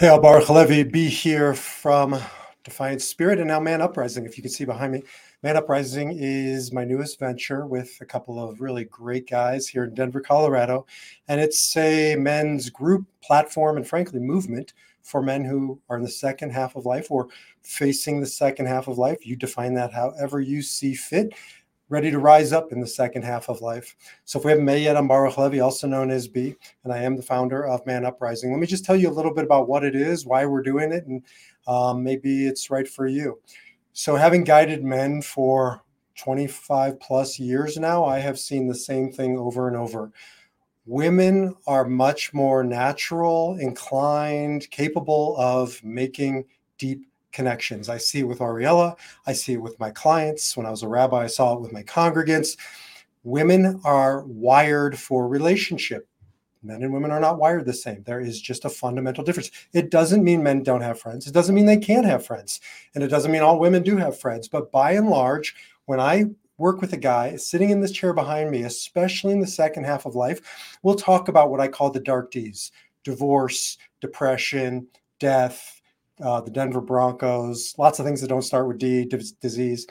Hey, Baruch Levi, be here from Defiant Spirit and now Man Uprising. If you can see behind me, Man Uprising is my newest venture with a couple of really great guys here in Denver, Colorado. And it's a men's group platform and frankly, movement for men who are in the second half of life or facing the second half of life. You define that however you see fit, ready to rise up in the second half of life. So if we haven't met yet, I'm Baruch Levi, also known as B, and I am the founder of Man Uprising. Let me just tell you a little bit about what it is, why we're doing it, and maybe it's right for you. So having guided men for 25 plus years now, I have seen the same thing over and over. Women are much more natural, inclined, capable of making deep connections. I see it with Ariella. I see it with my clients. When I was a rabbi, I saw it with my congregants. Women are wired for relationship. Men and women are not wired the same. There is just a fundamental difference. It doesn't mean men don't have friends. It doesn't mean they can't have friends. And it doesn't mean all women do have friends. But by and large, when I work with a guy sitting in this chair behind me, especially in the second half of life, we'll talk about what I call the dark Ds: divorce, depression, death, the Denver Broncos, lots of things that don't start with D, disease.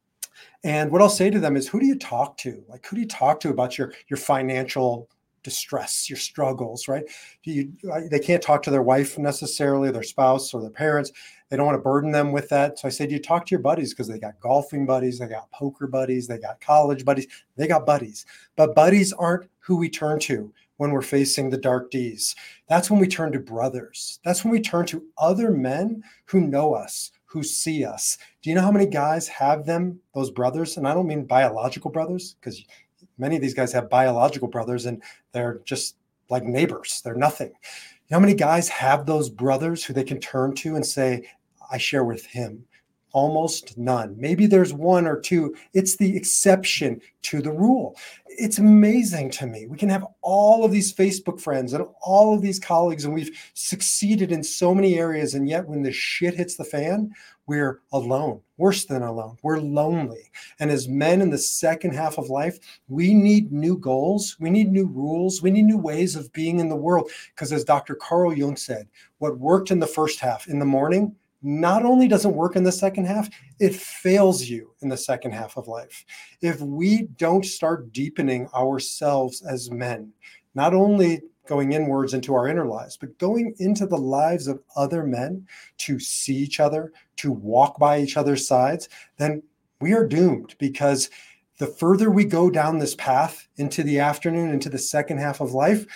And what I'll say to them is, who do you talk to? Like, who do you talk to about your financial distress, your struggles, right? They can't talk to their wife necessarily, their spouse or their parents. They don't want to burden them with that. So I say, do you talk to your buddies? Because they got golfing buddies, they got poker buddies, they got college buddies, they got buddies. But buddies aren't who we turn to when we're facing the dark Ds. That's when we turn to brothers. That's when we turn to other men who know us, who see us. Do you know how many guys have them, those brothers? And I don't mean biological brothers, because many of these guys have biological brothers and they're just like neighbors. They're nothing. You know how many guys have those brothers who they can turn to and say, I share with him? Almost none. Maybe there's one or two. It's the exception to the rule. It's amazing to me. We can have all of these Facebook friends and all of these colleagues, and we've succeeded in so many areas. And yet when the shit hits the fan, we're alone, worse than alone. We're lonely. And as men in the second half of life, we need new goals. We need new rules. We need new ways of being in the world. Because as Dr. Carl Jung said, what worked in the first half in the morning not only doesn't work in the second half, it fails you in the second half of life. If we don't start deepening ourselves as men, not only going inwards into our inner lives, but going into the lives of other men to see each other, to walk by each other's sides, then we are doomed, because the further we go down this path into the afternoon, into the second half of life,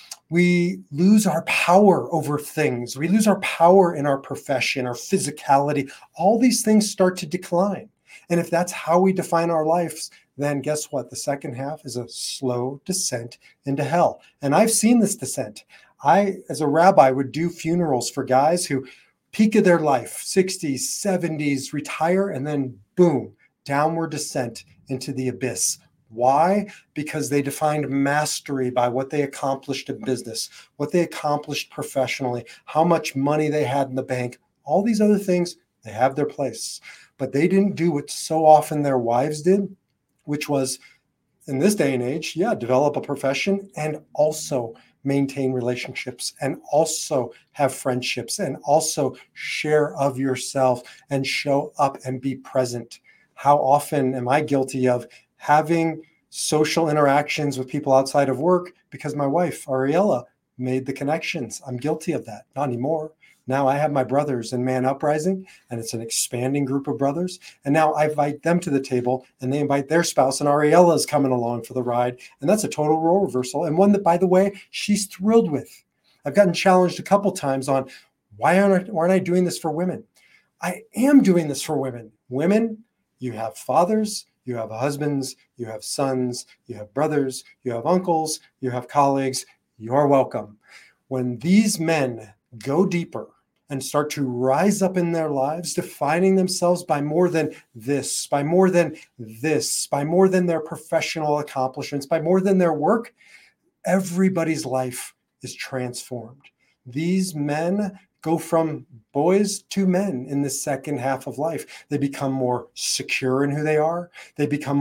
we lose our power over things. We lose our power in our profession, our physicality. All these things start to decline. And if that's how we define our lives, then guess what? The second half is a slow descent into hell. And I've seen this descent. I, as a rabbi, would do funerals for guys who peak of their life, 60s, 70s, retire, and then boom, downward descent into the abyss. Why? Because they defined mastery by what they accomplished in business, what they accomplished professionally, how much money they had in the bank. All these other things, they have their place. But they didn't do what so often their wives did, which was, in this day and age, develop a profession and also maintain relationships and also have friendships and also share of yourself and show up and be present. How often am I guilty of having social interactions with people outside of work because my wife, Ariella, made the connections? I'm guilty of that. Not anymore. Now I have my brothers in Man Uprising, and it's an expanding group of brothers. And now I invite them to the table, and they invite their spouse, and Ariella is coming along for the ride. And that's a total role reversal, and one that, by the way, she's thrilled with. I've gotten challenged a couple times on why aren't I doing this for women? I am doing this for women. Women, you have fathers, you have husbands, you have sons, you have brothers, you have uncles, you have colleagues. You're welcome. When these men go deeper and start to rise up in their lives, defining themselves by more than this, by more than this, by more than their professional accomplishments, by more than their work, everybody's life is transformed. These men go from boys to men in the second half of life. They become more secure in who they are. They become more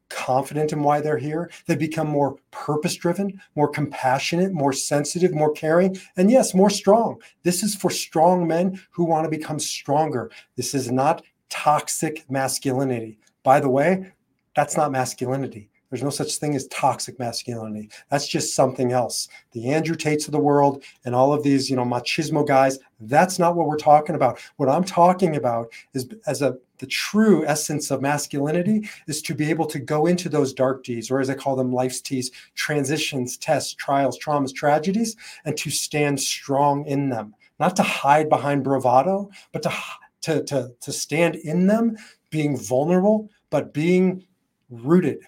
confident in why they're here. They become more purpose-driven, more compassionate, more sensitive, more caring, and yes, more strong. This is for strong men who want to become stronger. This is not toxic masculinity. By the way, that's not masculinity. There's no such thing as toxic masculinity. That's just something else. The Andrew Tates of the world and all of these, machismo guys, that's not what we're talking about. What I'm talking about is the true essence of masculinity is to be able to go into those dark deeds, or as I call them, life's teas, transitions, tests, trials, traumas, tragedies, and to stand strong in them, not to hide behind bravado, but to stand in them, being vulnerable, but being rooted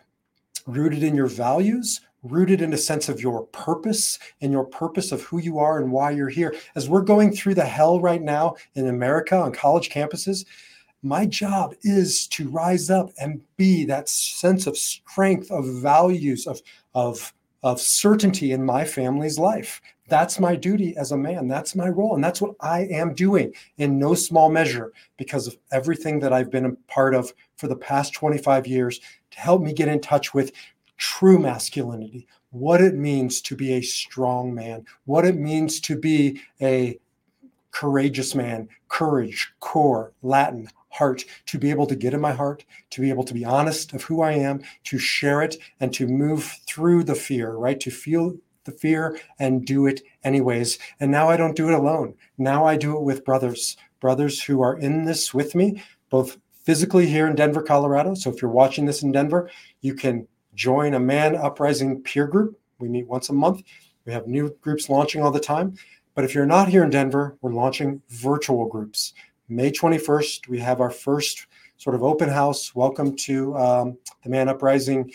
in your values, rooted in a sense of your purpose and your purpose of who you are and why you're here. As we're going through the hell right now in America on college campuses, my job is to rise up and be that sense of strength, of values, of certainty in my family's life. That's my duty as a man. That's my role. And that's what I am doing in no small measure because of everything that I've been a part of for the past 25 years to help me get in touch with true masculinity, what it means to be a strong man, what it means to be a courageous man, courage, core, Latin, heart, to be able to get in my heart, to be able to be honest of who I am, to share it, and to move through the fear, right? To feel the fear and do it anyways. And now I don't do it alone. Now I do it with brothers who are in this with me, both physically here in Denver, Colorado. So if you're watching this in Denver, you can join a Man Uprising peer group. We meet once a month. We have new groups launching all the time. But if you're not here in Denver, we're launching virtual groups. May 21st, we have our first sort of open house. Welcome to the Man Uprising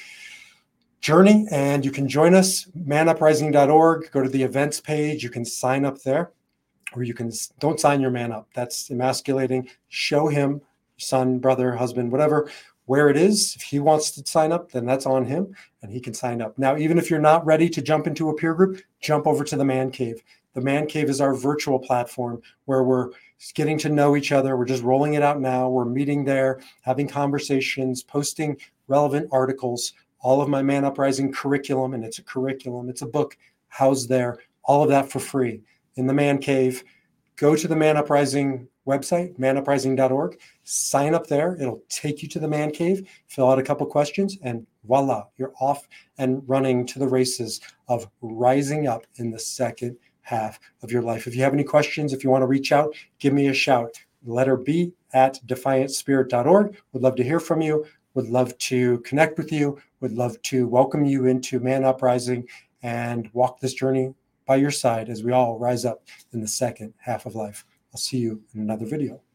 journey. And you can join us, manuprising.org. Go to the events page. You can sign up there. Or you can, don't sign your man up. That's emasculating. Show him, son, brother, husband, whatever, where it is. If he wants to sign up, then that's on him and he can sign up. Now, even if you're not ready to jump into a peer group, jump over to the Man Cave. The Man Cave is our virtual platform where we're getting to know each other. We're just rolling it out now. We're meeting there, having conversations, posting relevant articles, all of my Man Uprising curriculum, and it's a curriculum, it's a book housed there, all of that for free in the Man Cave. Go to the Man Uprising website, manuprising.org, sign up there. It'll take you to the Man Cave, fill out a couple questions, and voila, you're off and running to the races of rising up in the second half of your life. If you have any questions, if you want to reach out, give me a shout. Letter B at defiantspirit.org. Would love to hear from you. Would love to connect with you. Would love to welcome you into Man Uprising and walk this journey by your side as we all rise up in the second half of life. I'll see you in another video.